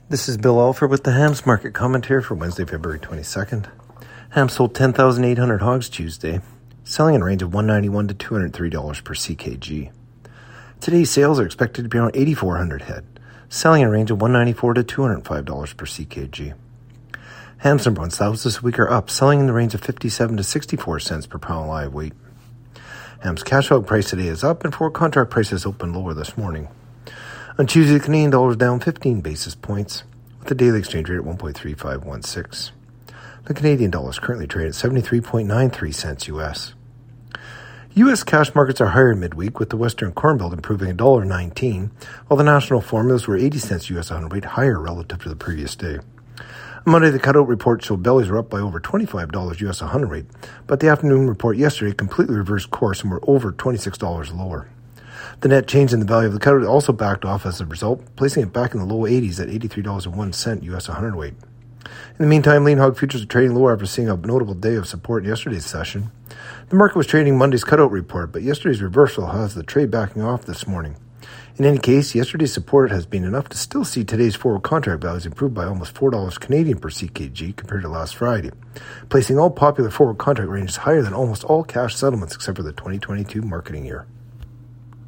This is Bill Alford with the Hams Market Commentary for Wednesday, February 22nd. Hams sold 10,800 hogs Tuesday, selling in a range of $191 to $203 per CKG. Today's sales are expected to be around 8,400 head, selling in a range of $194 to $205 per CKG. Hams number one sows this week are up, selling in the range of 57 to 64 cents per pound live weight. Hams cash hog price today is up, and forward contract prices opened lower this morning. On Tuesday, the Canadian dollar is down 15 basis points, with the daily exchange rate at 1.3516. The Canadian dollar is currently trading at 73.93 cents U.S. U.S. cash markets are higher midweek, with the Western Corn Belt improving $1.19, while the national formulas were 80 cents U.S. a hundredweight higher relative to the previous day. On Monday, the cutout report showed bellies were up by over $25 U.S. a hundredweight, but the afternoon report yesterday completely reversed course and were over $26 lower. The net change in the value of the cutout also backed off as a result, placing it back in the low 80s at $83.01 U.S. a hundredweight. In the meantime, lean hog futures are trading lower after seeing a notable day of support in yesterday's session. The market was trading Monday's cutout report, but yesterday's reversal has the trade backing off this morning. In any case, yesterday's support has been enough to still see today's forward contract values improve by almost $4 Canadian per CKG compared to last Friday, placing all popular forward contract ranges higher than almost all cash settlements except for the 2022 marketing year.